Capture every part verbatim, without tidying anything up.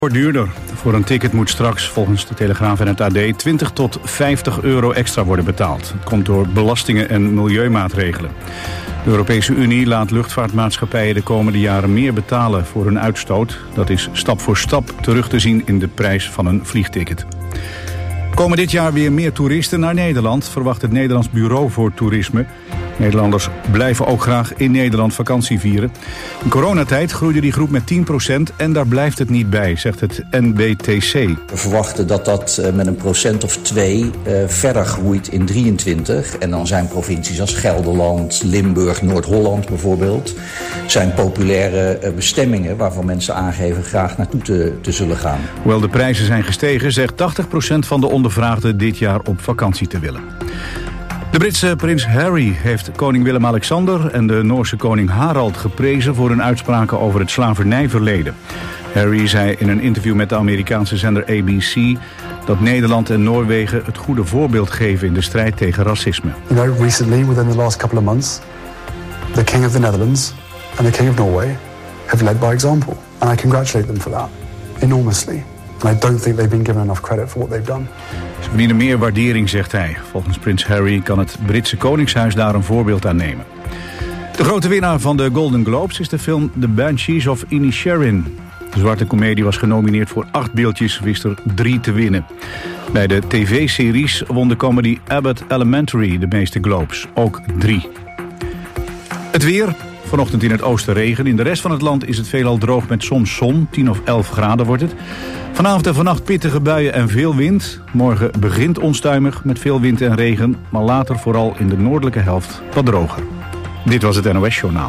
Wordt duurder. Voor een ticket moet straks, volgens de Telegraaf en het A D, twintig tot vijftig euro extra worden betaald. Het komt door belastingen en milieumaatregelen. De Europese Unie laat luchtvaartmaatschappijen de komende jaren meer betalen voor hun uitstoot. Dat is stap voor stap terug te zien in de prijs van een vliegticket. Komen dit jaar weer meer toeristen naar Nederland, verwacht het Nederlands Bureau voor Toerisme. Nederlanders blijven ook graag in Nederland vakantie vieren. In coronatijd groeide die groep met tien procent en daar blijft het niet bij, zegt het N B T C. We verwachten dat dat met een procent of twee uh, verder groeit in drieëntwintig. En dan zijn provincies als Gelderland, Limburg, Noord-Holland bijvoorbeeld, zijn populaire uh, bestemmingen waarvan mensen aangeven graag naartoe te, te zullen gaan. Hoewel de prijzen zijn gestegen, zegt tachtig procent van de ondervraagden dit jaar op vakantie te willen. De Britse prins Harry heeft koning Willem-Alexander en de Noorse koning Harald geprezen voor hun uitspraken over het slavernijverleden. Harry zei in een interview met de Amerikaanse zender A B C dat Nederland en Noorwegen het goede voorbeeld geven in de strijd tegen racisme. You know, recently, within the last couple of months, the King of the Netherlands and the King of Norway have led by example. And I congratulate them for that enormously. And I don't think they've been given enough credit for what they've done. Ze verdienen meer waardering, zegt hij. Volgens prins Harry kan het Britse Koningshuis daar een voorbeeld aan nemen. De grote winnaar van de Golden Globes is de film The Banshees of Inisherin. De zwarte komedie was genomineerd voor acht beeldjes, wist er drie te winnen. Bij de tv-series won de comedy Abbott Elementary de meeste Globes, ook drie. Het weer. Vanochtend in het oosten regen. In de rest van het land is het veelal droog met soms zon. tien of elf graden wordt het. Vanavond en vannacht pittige buien en veel wind. Morgen begint onstuimig met veel wind en regen. Maar later vooral in de noordelijke helft wat droger. Dit was het N O S-journaal.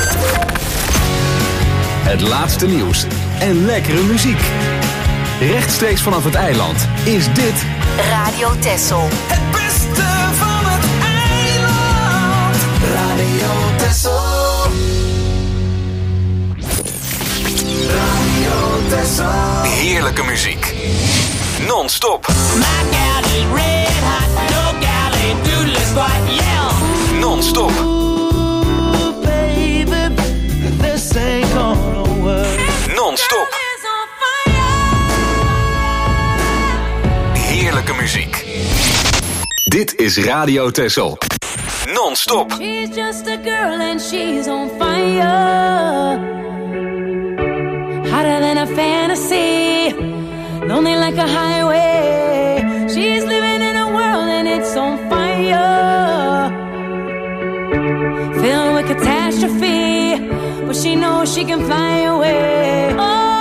Het laatste nieuws en lekkere muziek. Rechtstreeks vanaf het eiland is dit Radio Texel. Het beste van het eiland. Radio Texel. Radio Texel. heerlijke muziek. Non-stop. Non-stop. Non-stop. Heerlijke muziek. Dit is Radio Texel. Non-stop. She's just a girl and she's on fire. Hotter than a fantasy. Lonely like a highway. She's living in a world and it's on fire. Filled with catastrophe. But she knows she can fly away.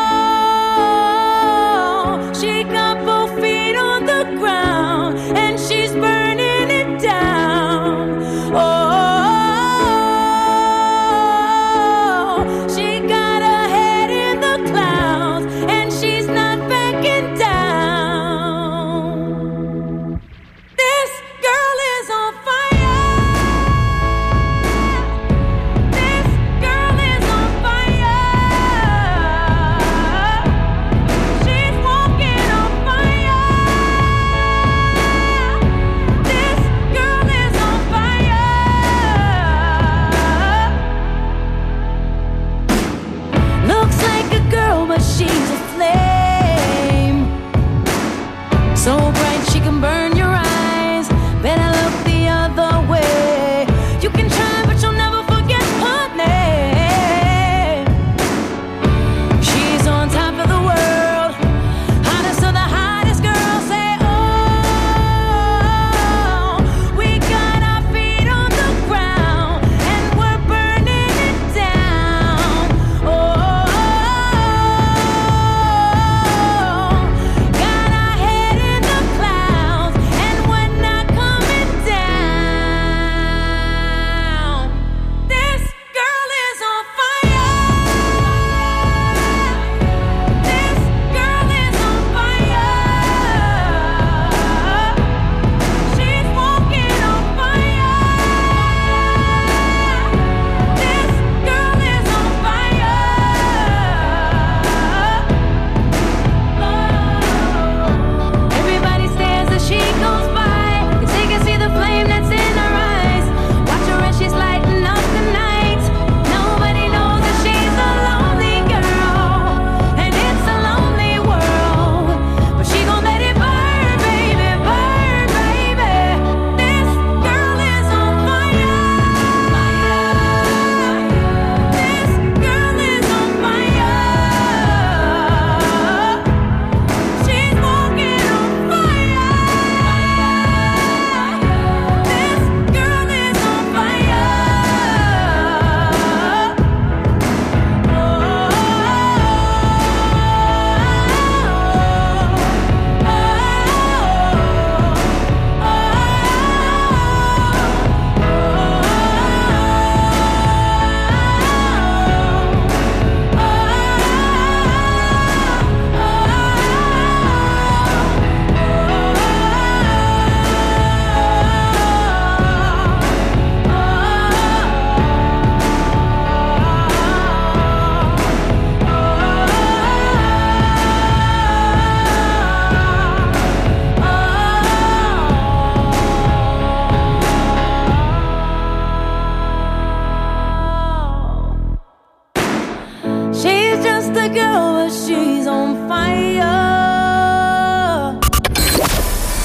Oh, she got both feet on the ground. And she's burning it down. Oh. Fire.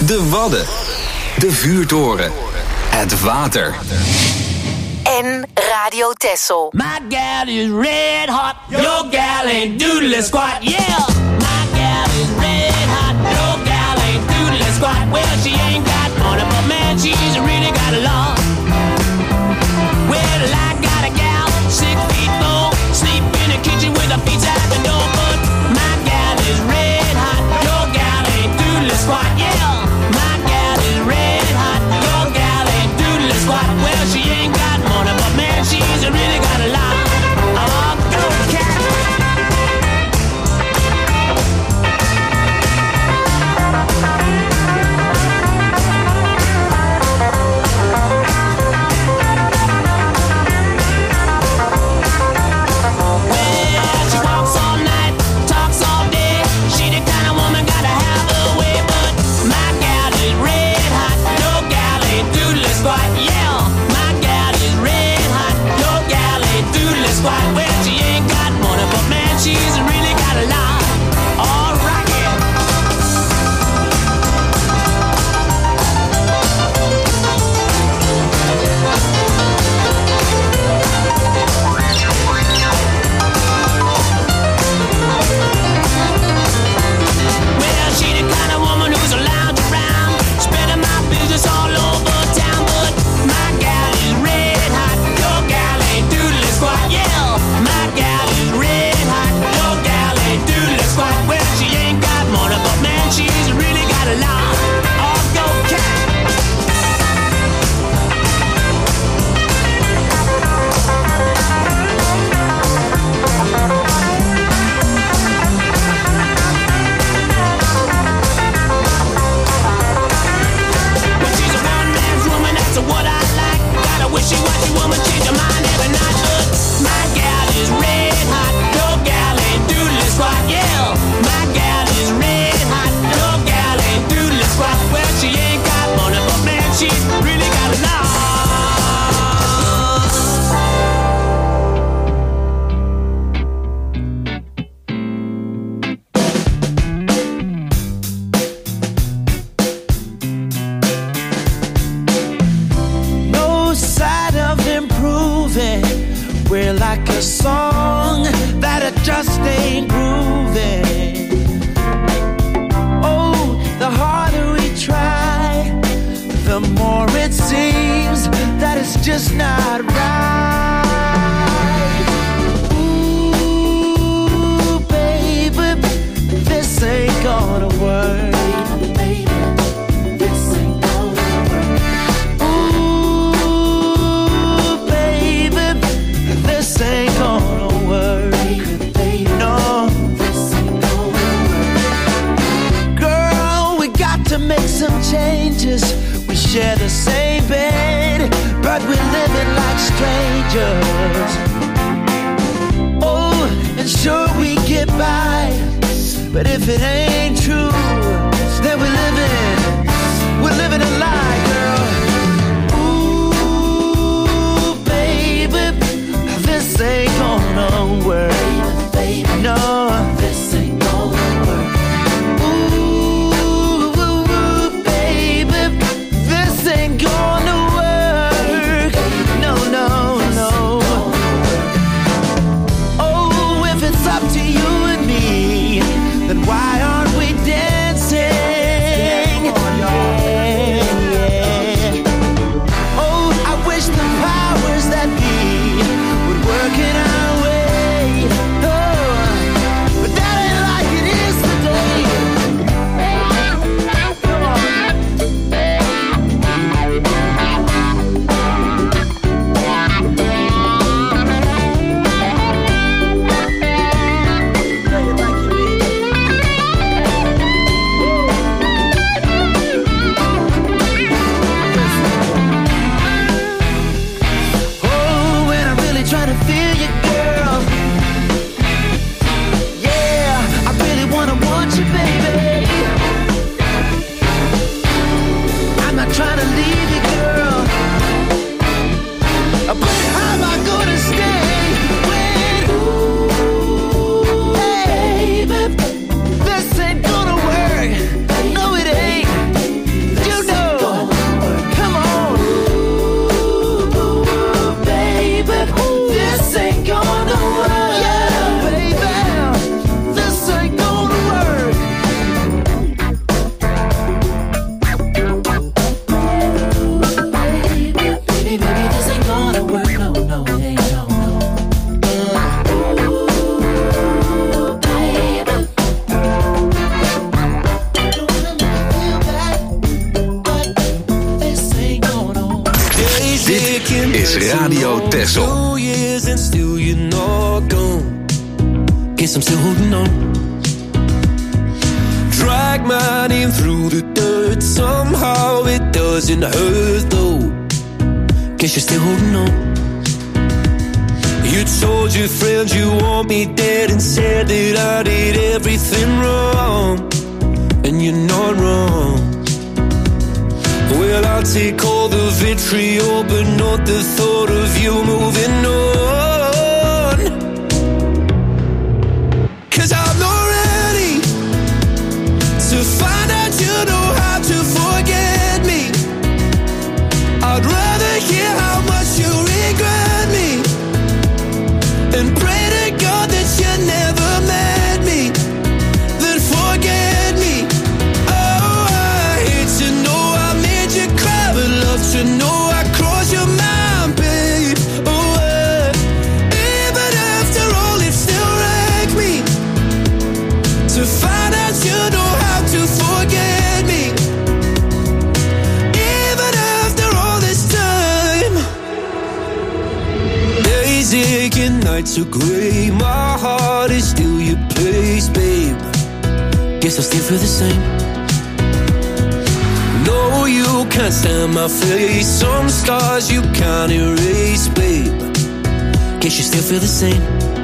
De Wadden. De Vuurtoren. Het water. En Radio Texel. My gal is red hot. Your gal ain't doodle squat. Yeah. My gal is red hot. Your gal ain't doodle squat. Well, she ain't got money, but man, she's really got a lot. Well, I got a gal, six feet four, sleep in the kitchen with her feet out the door. But my gal is red hot. Your gal ain't doodle squat. Yeah. My gal is red hot. Your gal ain't doodle squat. Well, she ain't got money, but man, she's really got a lot. Oh, go cat. Well, she ain't got money, but man, she's really got a lot. All right, yeah. Well, she the kind of woman who's a lounge around, spreading my business all over town. But my gal is red hot. Your gal ain't doodle squat. Yeah. My gal is red hot. Your gal ain't doodle squat. Well, she ain't got money, but man, she's really got a lot. Oh, go cat. Well, she's a one-man's woman, that's what I like. Got a wishy-washy woman, change her mind every night. But my gal is red hot. Your gal ain't doodle squat. Yeah. My gal is red hot. Your gal ain't doodle squat. Well, she ain't got money, but man, she's really got a lot. No sign of improving. We're like a song that it just ain't grooving. Oh, the harder we try, the more it seems that it's just not right. Ooh, baby, this ain't gonna work. This ain't gonna work. Ooh, baby, this ain't gonna work. No, this ain't gonna work. Girl, we got to make some changes. We share the same bed, but we're living like strangers. Oh, and sure we get by, but if it ain't true, then we're living, we're living a lie, girl. Ooh, baby, this ain't gonna work. No, this ain't gonna work. Ooh, baby, this ain't gonna work. No, no, no. Oh, if it's up to you and me, then why aren't we dancing? Yeah, yeah. Oh, I wish the powers that be would work in our way. Oh, but that ain't like it is today. Come on. Play it like you mean it. Radio Texel. Two years and still you're not gone. Guess I'm still holding on. Drag my name through the dirt. Somehow it doesn't hurt though. Guess you're still holding on. You told your friends you want me dead and said that I did everything wrong. And you're not wrong. Well, I'll take all the vitriol, but not the thought of you moving on. 'Cause I'm not ready to find out you know how to forget me. I'd rather hear how much you regret me and pray to God that you never met me, then forget me. Oh, I hate to know I made you cry, but love to know I crossed your mind, babe. Oh, uh, even after all, it still wrecked me to find out you know how to forget me. Even after all this time, days aching, nights are grey. My heart is still your place, babe. Guess I still feel the same. No, you can't stand my face. Some scars you can't erase, babe. Guess you still feel the same.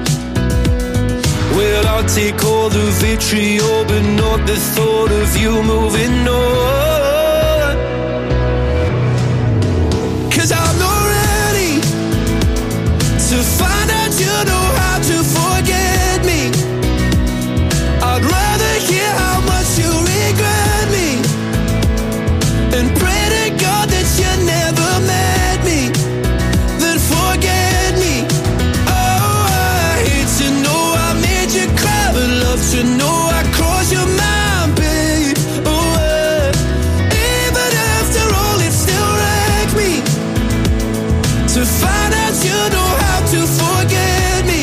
Well, I'll take all the vitriol, but not the thought of you moving on. 'Cause I'm not ready to find out you know how to forget me. I'd rather hear how much you regret me and pray to God that you never met me, then forget me. Oh, I hate to know I made you cry, but love to know I crossed your mind, babe. Oh, uh, even after all, it still wrecked me to find out you know how to forget me.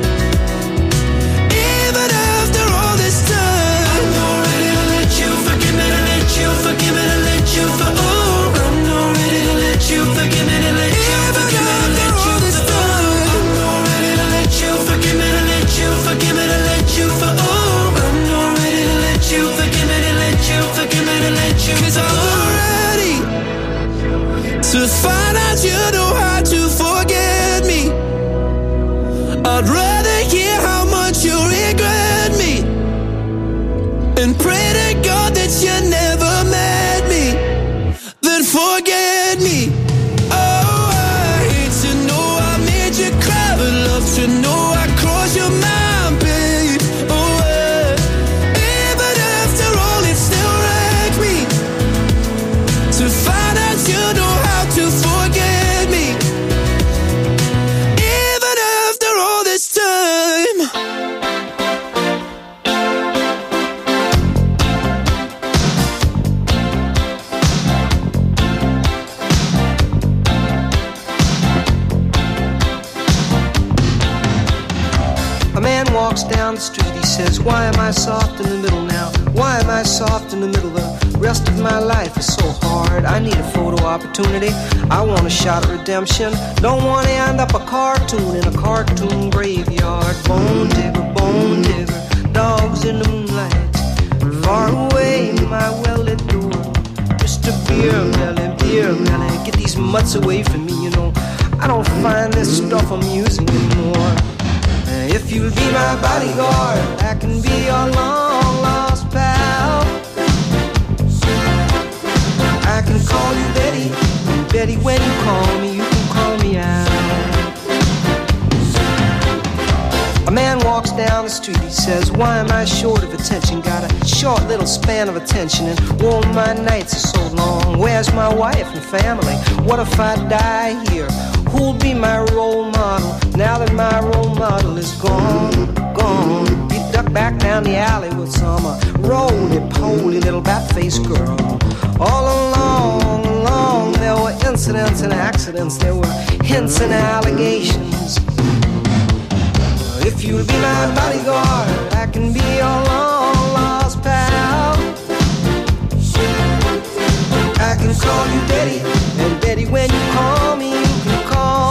Even after all this time, I'm not ready to let you forgive me, to let you forgive me, to let you for. Oh, I'm not ready to let you forgive me, to let you forgive me, to let you for. I'm not ready to let you forgive me, to let you forgive me, to let you for. Oh, I'm not ready to let you forgive me, to let you forgive me, to let you. 'Cause I'm not ready to find out you know how to forget me. I'd rather hear how much you regret me and pray to God that you never met me, then forget me. Oh, I hate to know I made you cry, but love to know I crossed your mind, babe. Oh, uh, even after all, it still wrecked me to find out you know how to forget me. Even after all this time. A man walks down the street, he says, why am I soft in the middle now? Why am I soft in the middle? The rest of my life is so hard. I need a photo opportunity. I want a shot at redemption. Don't want to end up a cartoon in a cartoon graveyard. Bone digger, bone digger, dogs in the moonlight. Far away, my well-lit door. Mister Beer Melly, Beer Melly, get these mutts away from me, you know. I don't find this stuff amusing anymore. If you'll be my bodyguard, I can be your long-lost pal. I can call you Betty, and Betty, when you call me, you can call me out. A man walks down the street, he says, why am I short of attention? Got a short little span of attention, and oh, my nights are so long. Where's my wife and family? What if I die here? Who'll be my role model now that my role model is gone, gone? He ducked back down the alley with some uh, roly-poly little bat-faced girl. All along, along, there were incidents and accidents. There were hints and allegations. If you'll be my bodyguard, I can be your long-lost pal. I can call you Betty, and Betty, when you call me, you can call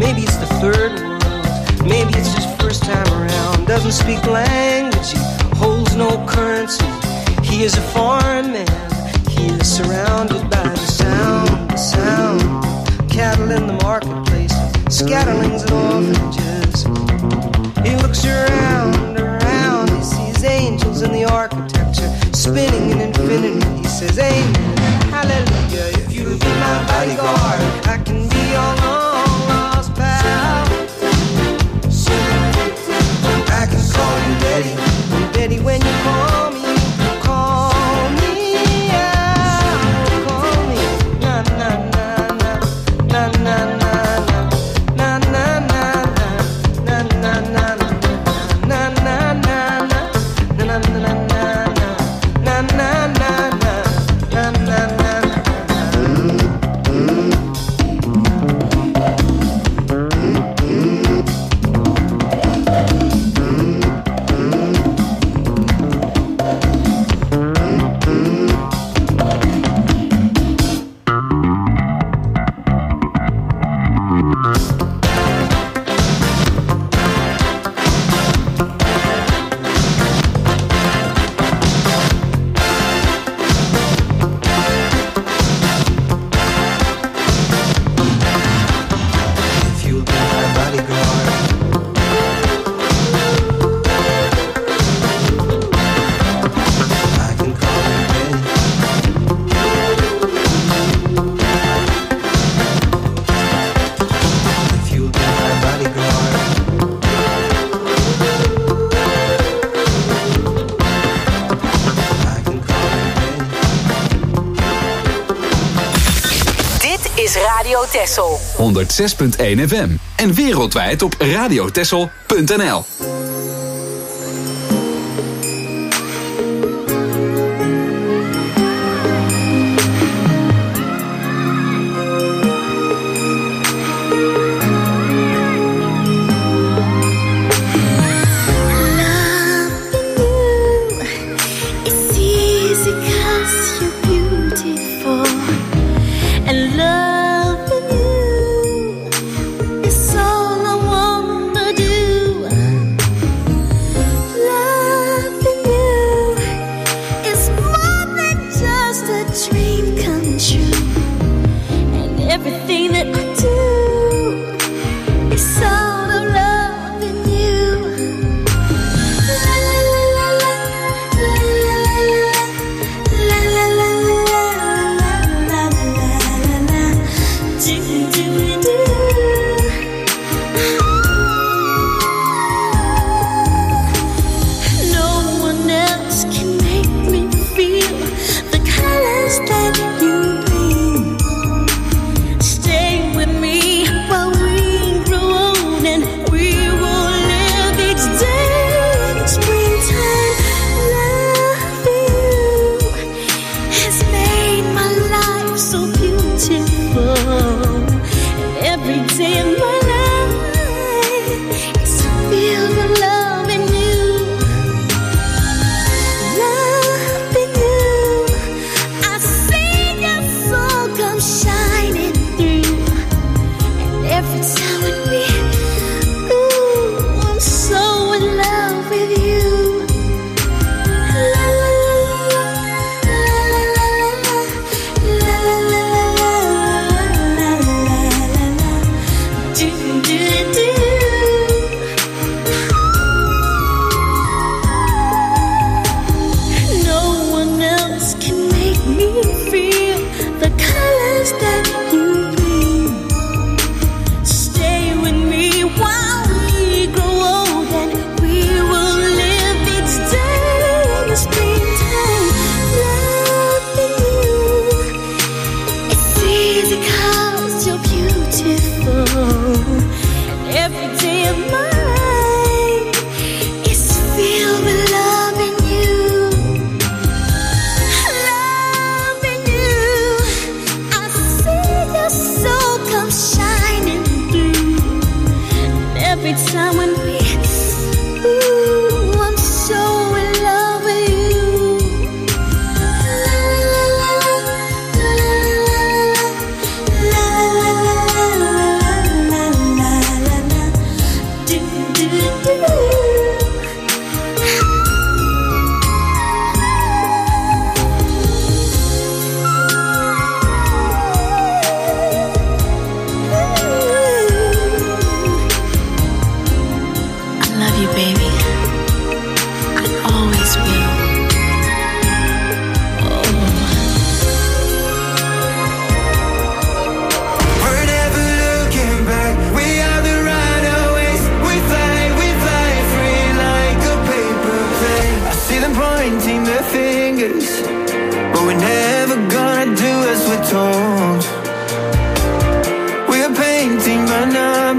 Maybe it's the third world, maybe it's just first time around. Doesn't speak language, he holds no currency. He is a foreign man, he is surrounded by the sound, the sound. Cattle in the marketplace, scatterlings and orphanages. He looks around, around, he sees angels in the architecture, spinning in infinity. He says, amen, hallelujah. If you'll be my bodyguard, I can be your long lost pal. I can call you Betty, Betty when you call me, call me out, call me, na na na na, na na na na, na na na na, na na na na, na na na na, na na na na, na na na na, na na na. Texel. honderdzes punt één F M en wereldwijd op radiotexel punt n l.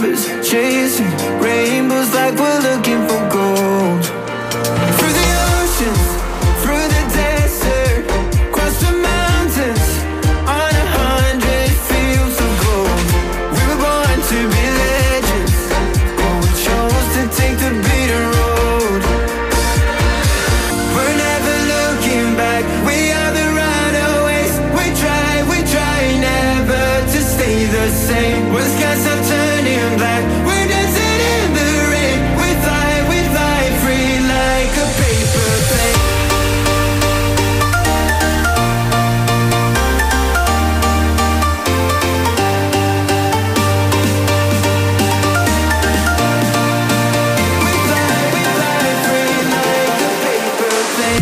lovers chasing rainbows like we're looking for gold. Through the oceans, through the desert, across the mountains, on a hundred fields of gold. We were born to be legends, but we chose to take the bitter road. We're never looking back, we are the runaways. We try, we try never to stay the same. When the skies are turning black, we're dancing in the rain. We fly, we fly free like a paper plane. We fly, we fly free like a paper plane.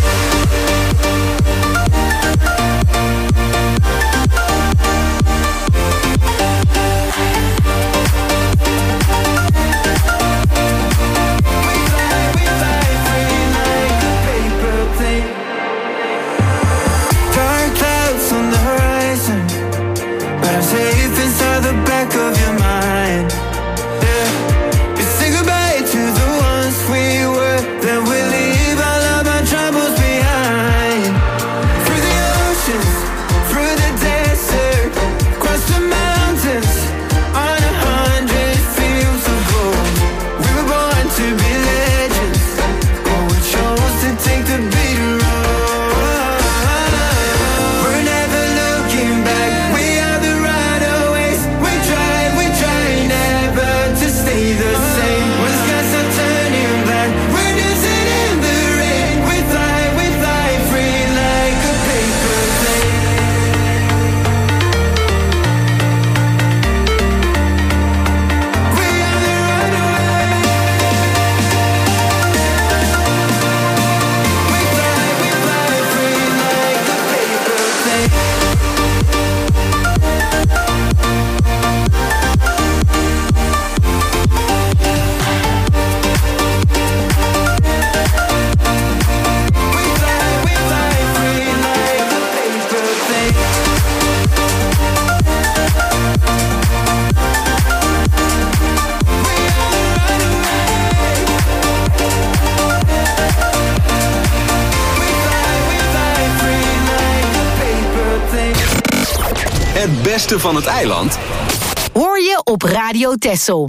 Dark clouds on the horizon, but I'm safe inside the back of your mind. Yeah, we say goodbye to the ones we were, then we leave all of our troubles behind. Through the oceans, through the desert, across the mountains, on a hundred fields of gold. We were born to be legends, but we chose to take the bitter road. We're never looking back, we are the runaways. We try, we try never to stay the same. When the skies are turning black, we're dancing in the rain. We fly, we fly free like a paper plane. We are the runaways. We fly, we fly free like a paper plane. We fly, we fly free like a paper plane. We are the runaways. We fly, we fly free like a paper plane. Het beste van het eiland Hoor je op Radio Texel.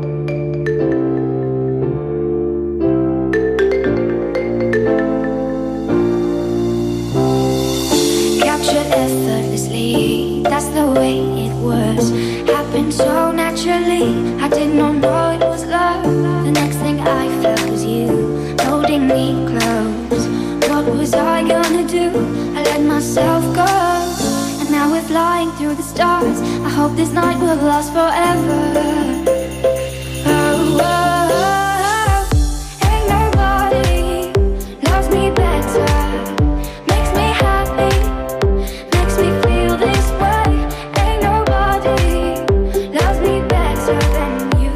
Captured effortlessly, that's the way it was. Happened so naturally, I did not know it was love. The next thing I felt was you, holding me close. What was I gonna do? I let myself go. And now we're flying through the stars. I hope this night will last forever. Oh, oh, oh. Ain't nobody loves me better. Makes me happy, makes me feel this way. Ain't nobody loves me better than you.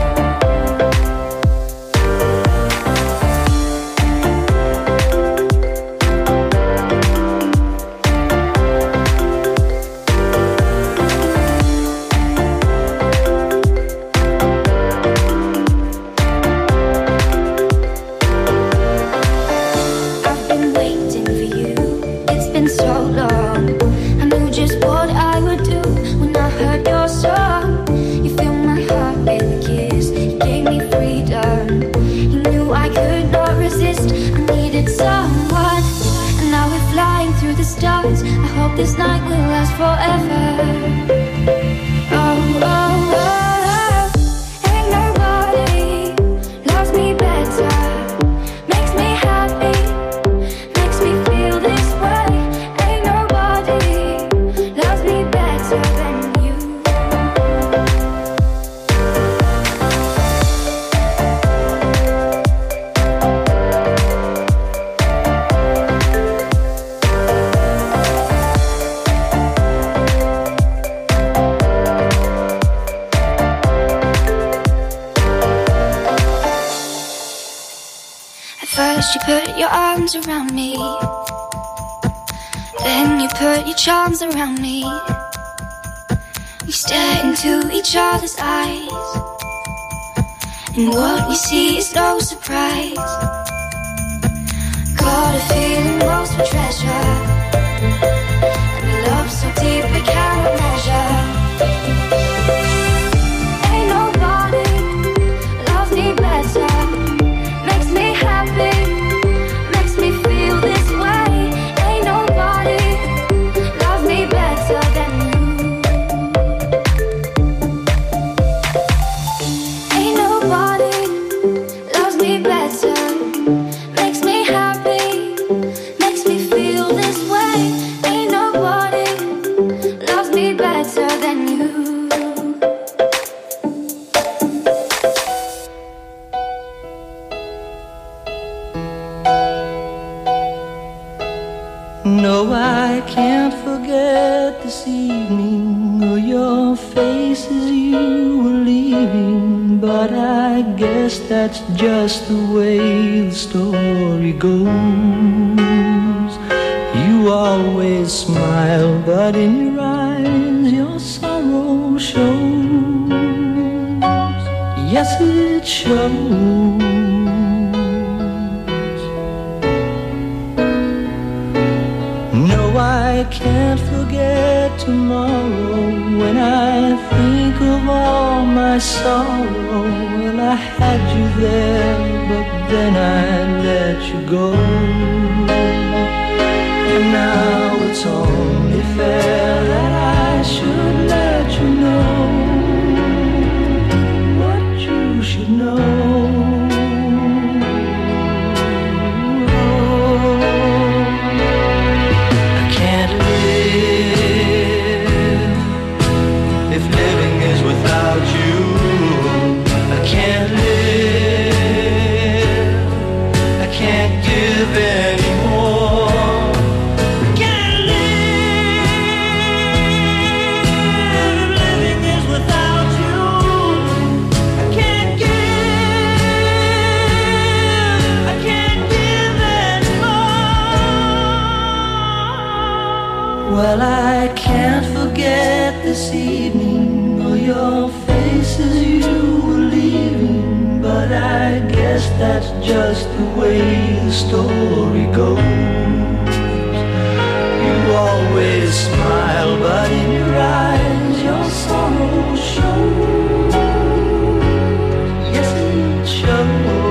I've been waiting for you, it's been so long. I knew just what I would do when I heard your song. You filled my heart with a kiss, you gave me freedom. You knew I could not resist, I needed someone. And now we're flying through the stars. I hope this night will last forever. Oh, oh, oh. Ain't nobody loves me better. Makes me happy, makes me feel this way. Ain't nobody loves me better than you. First you put your arms around me, then you put your charms around me. We stare into each other's eyes, And what we see is no surprise. Got a feeling most we treasure, and a love so deep we cannot measure. Ain't nobody loves me better, makes me happy, makes me feel this way. Ain't nobody loves me better than you. Ain't nobody loves me better, makes me happy, makes me feel this way. Ain't nobody loves me better than you. No, I can't forget this evening or your face as you were leaving. But I guess that's just the way the story goes. You always smile, but in your eyes your sorrow shows. Yes, it shows. No, I can't forget tomorrow when I think of all my sorrow. Well, I had you there, but then I let you go. And now it's only fair that I should let you know what you should know. Well, I can't forget this evening or your face as you were leaving. But I guess that's just the way the story goes. You always smile, but in your eyes your sorrow shows. Yes, it shows.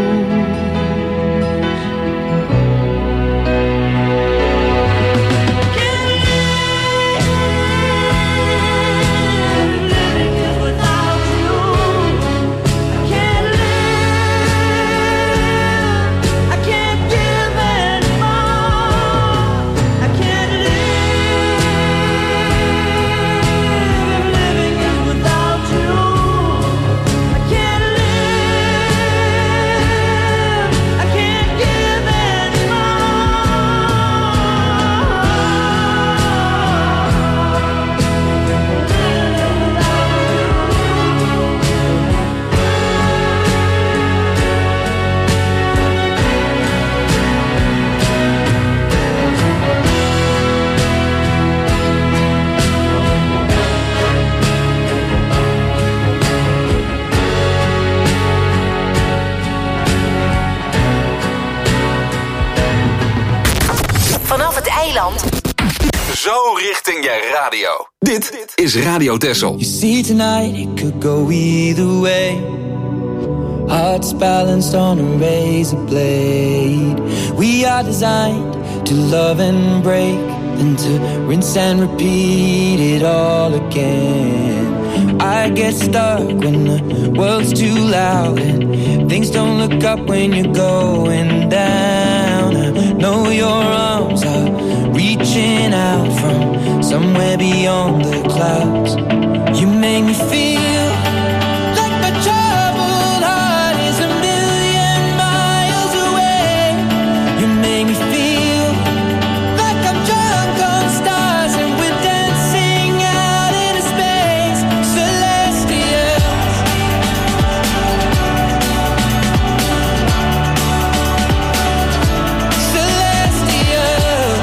Zo richting je radio. Dit is Radio Texel. You see tonight it could go either way. Hearts balanced on a razor blade. We are designed to love and break, and to rinse and repeat it all again. I get stuck when the world's too loud and things don't look up when you're going down. I know your arms are reaching out from somewhere beyond the clouds. You make me feel like my troubled heart is a million miles away. You make me feel like I'm drunk on stars and we're dancing out into space. Celestial. Celestial.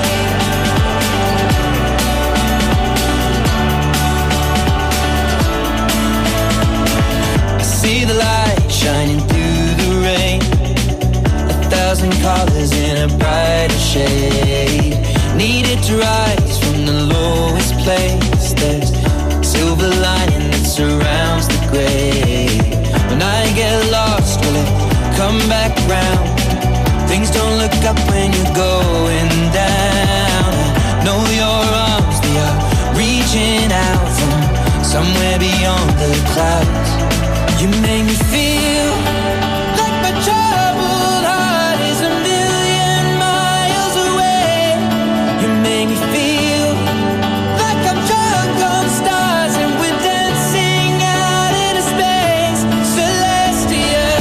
I see the light shining through the rain. A thousand colors in a brighter shade. Needed to rise from the lowest place. There's silver lining that surrounds the gray. When I get lost, will it come back round? Things don't look up when you're going down. I know your arms, they are reaching out from somewhere beyond the clouds. You make me feel like my troubled heart is a million miles away. You make me feel like I'm drunk on stars and we're dancing out into space, celestial.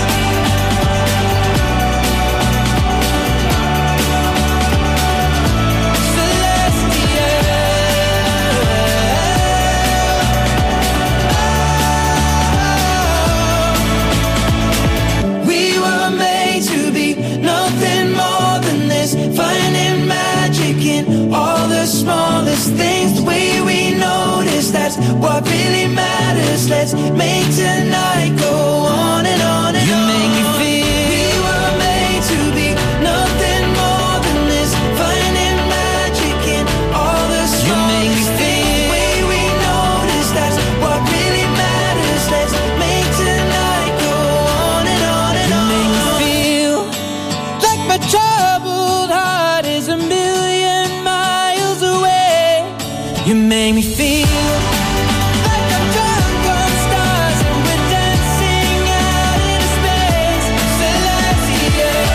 Finding magic in all the smallest things. The way we notice, that's what really matters. Let's make tonight go on and on and you on. You make me feel we were made to be nothing more than this. Finding magic in all the smallest you make me feel the way we notice, that's what really matters. Let's make tonight go on and on and you on. You make me feel like my troubled heart is a million miles away. You make me feel like I'm drunk on stars and we're dancing out into space, celestial.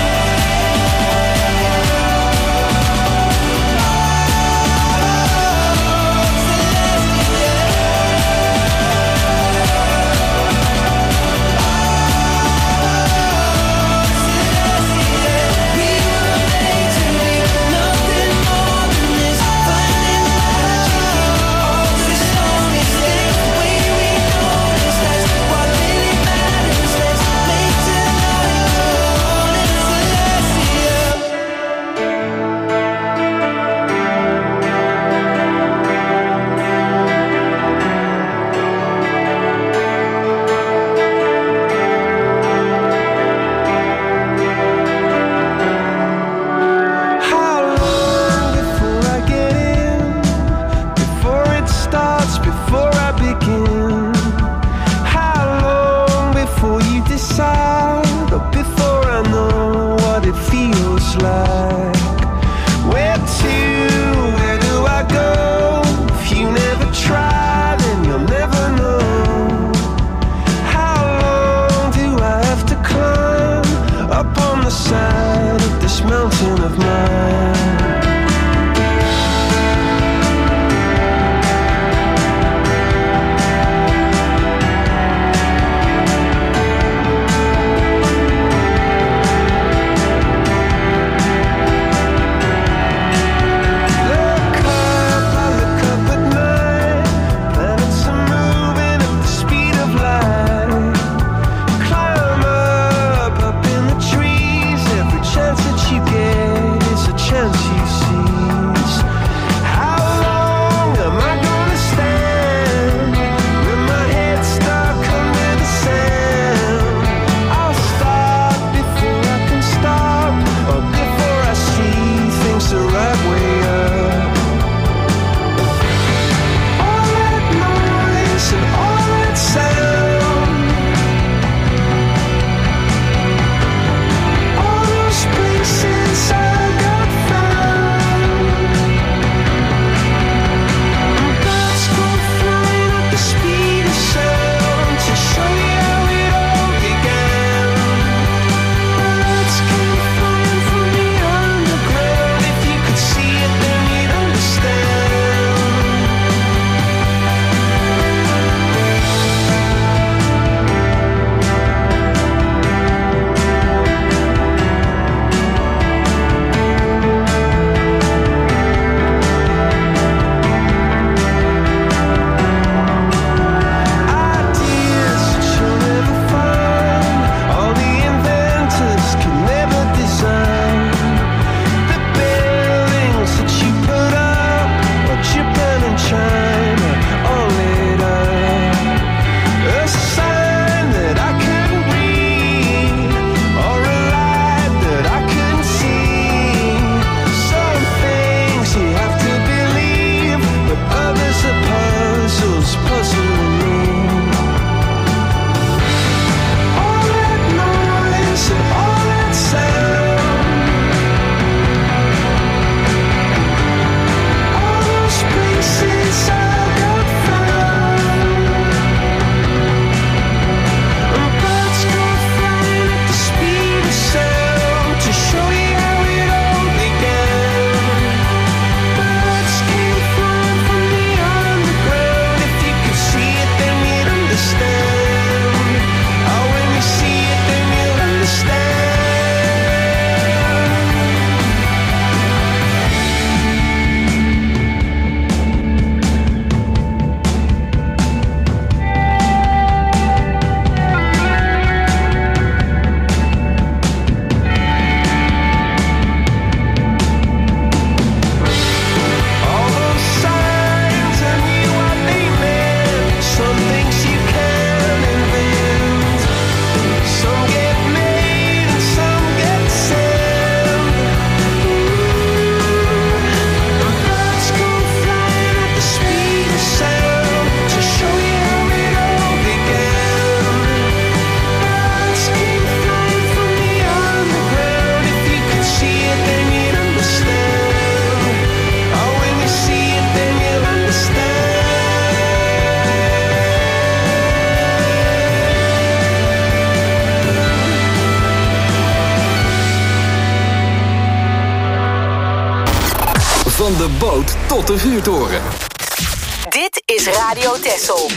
Van de boot tot de vuurtoren. Dit is Radio Texel.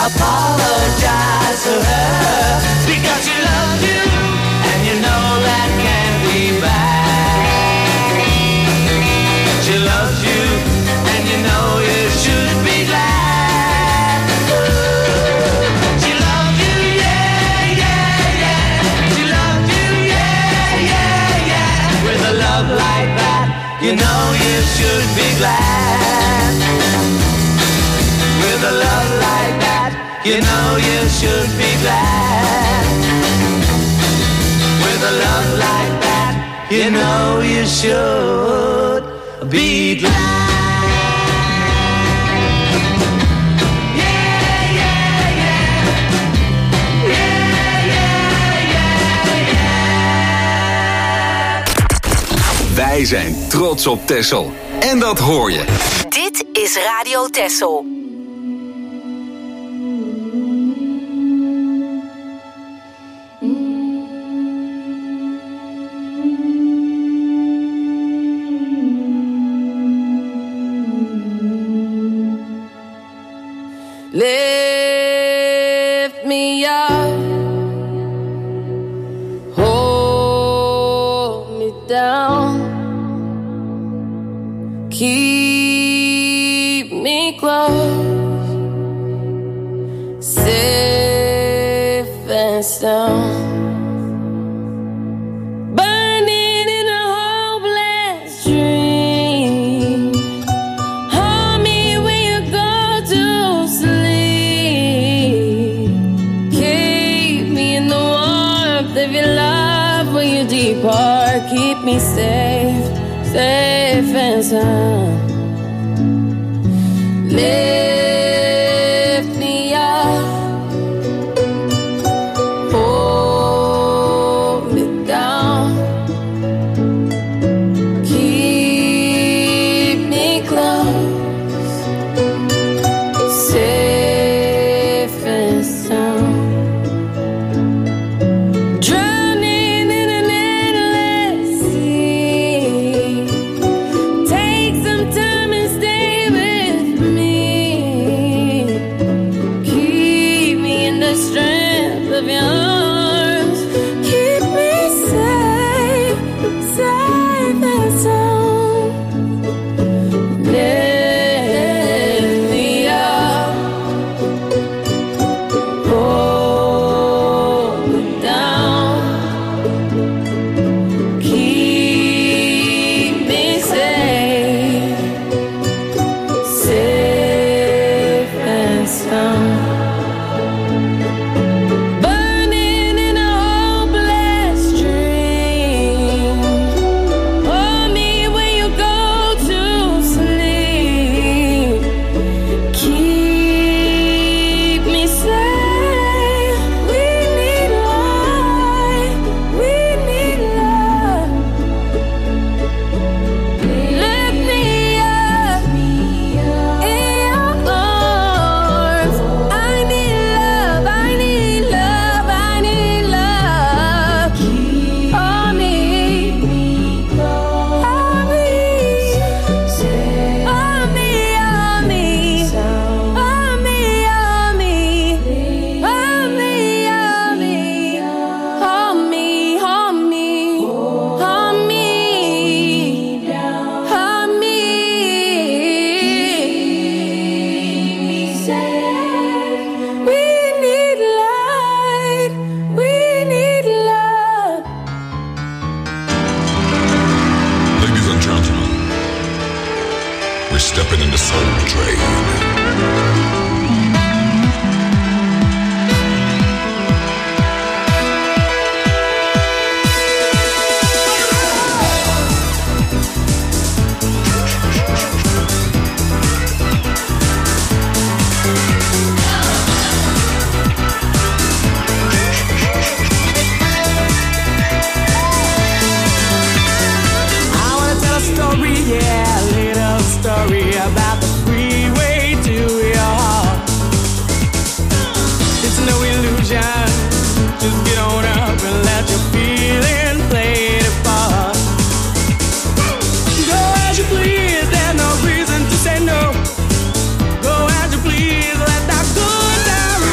apologize to her because she loves you and you know that can't be bad. She loves you and you know you should be glad. She loves you, yeah, yeah, yeah. She loves you, yeah, yeah, yeah. With a love like that, you know you should be glad. With a love like that, you know you should be glad. With a love like that, you know you should be glad. Yeah, yeah, yeah. Yeah, yeah, yeah, yeah. Wij zijn trots op Texel. En dat hoor je. Dit is Radio Texel. Lift me up, hold me down, keep me close, safe and sound. Keep me safe, safe and sound. Lift me up, hold me down, keep me close, safe and sound. Say no. Go as you please, let that good time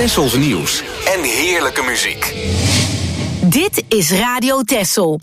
Tessels nieuws en heerlijke muziek. Dit is Radio Tessel.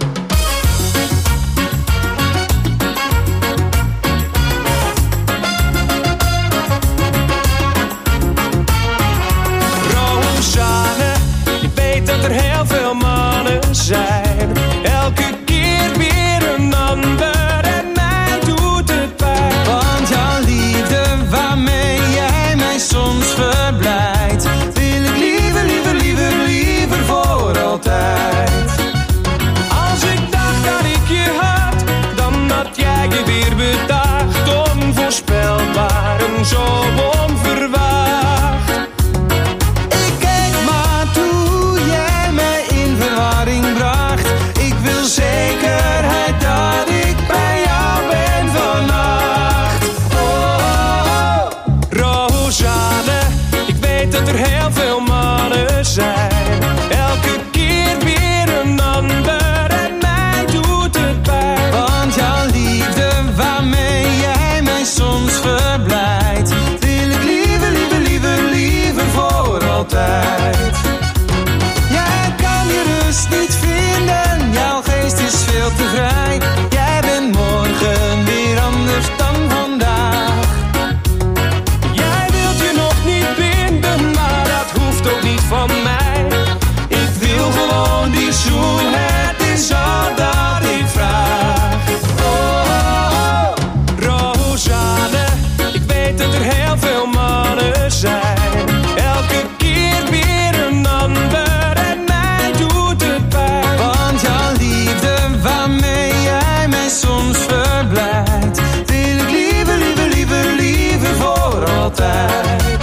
Rosanne, ik weet dat er heel veel mannen zijn. Elke keer weer een ander en mij doet het pijn. Want jouw liefde waarmee jij mij soms verblijdt, wil ik liever, liever, liever, liever voor altijd. Als ik dacht dat ik je had, dan had jij je weer bedacht. Onvoorspelbaar en zo onverwacht. Ik keek maar toe jij mij in verwarring bracht. Ik wil zekerheid dat ik bij jou ben vannacht. Oh, oh, oh. Rosanne, ik weet dat er heel veel mannen zijn. Elke keer weer een ander en mij doet het pijn. Want jouw liefde waarmee jij mij soms verblijdt, wil ik liever, liever, liever, liever voor altijd. Jij kan je rust niet vinden, jouw geest is veel te vrij. Jij bent morgen weer anders dan vandaag. Jij wilt je nog niet binden, maar dat hoeft ook niet van mij. Ik wil gewoon die zoen, het is al dat ik vraag. Oh, oh, oh. Rosanne, ik weet dat er heel veel mannen zijn. Elke keer weer een ander en mij doet het pijn. Want jouw liefde waarmee jij mij soms verblijdt, wil ik liever, liever, liever, liever voor altijd.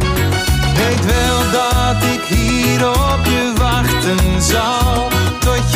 Weet wel dat ik hier op je wachten zal, tot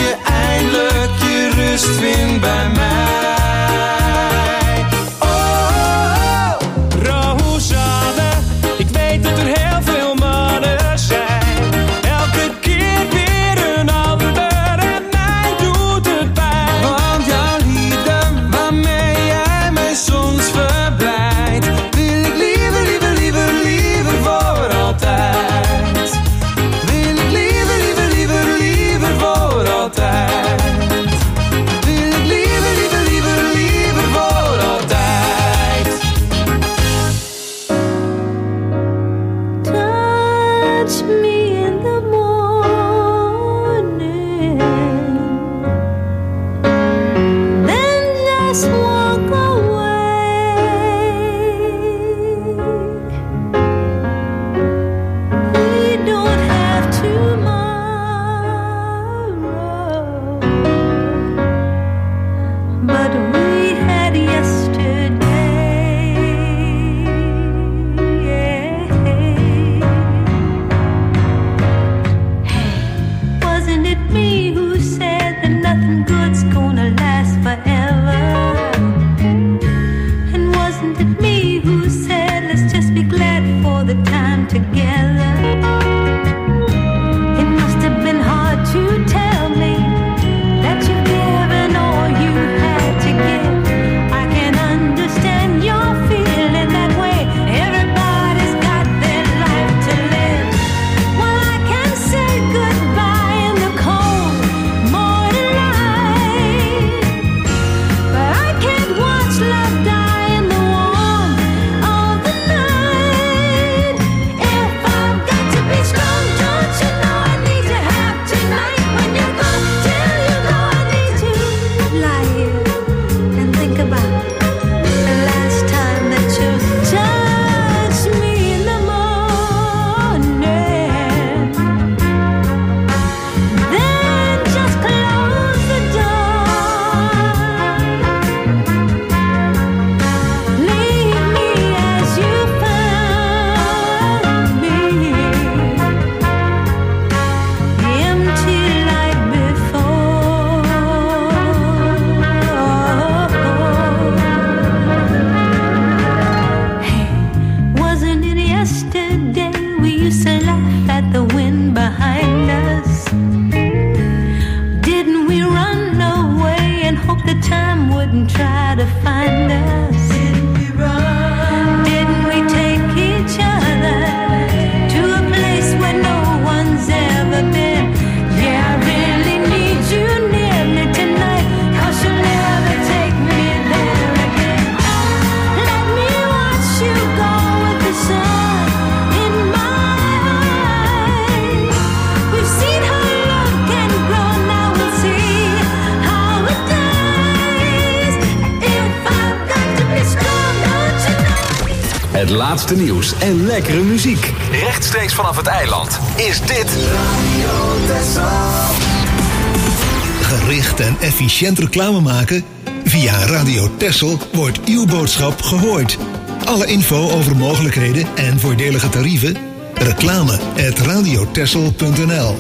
Het laatste nieuws en lekkere muziek. Rechtstreeks vanaf het eiland is dit Radio Texel. Gericht en efficiënt reclame maken? Via Radio Texel wordt uw boodschap gehoord. Alle info over mogelijkheden en voordelige tarieven? Reclame at radiotexel punt n l.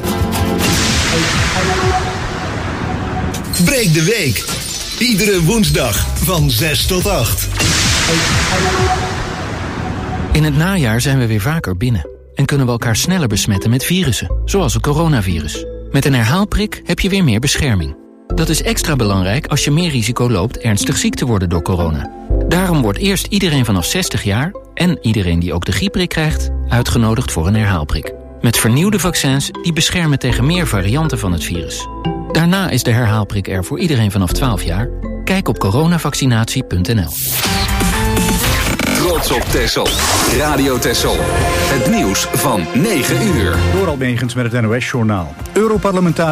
Breek de week. Iedere woensdag van zes tot acht. In het najaar zijn we weer vaker binnen en kunnen we elkaar sneller besmetten met virussen, zoals het coronavirus. Met een herhaalprik heb je weer meer bescherming. Dat is extra belangrijk als je meer risico loopt ernstig ziek te worden door corona. Daarom wordt eerst iedereen vanaf zestig jaar en iedereen die ook de griepprik krijgt uitgenodigd voor een herhaalprik. Met vernieuwde vaccins die beschermen tegen meer varianten van het virus. Daarna is de herhaalprik er voor iedereen vanaf twaalf jaar. Kijk op coronavaccinatie punt n l. Trots op Texel. Radio Texel. Het nieuws van negen uur. Door Almegens met het N O S-journaal. Europarlementariër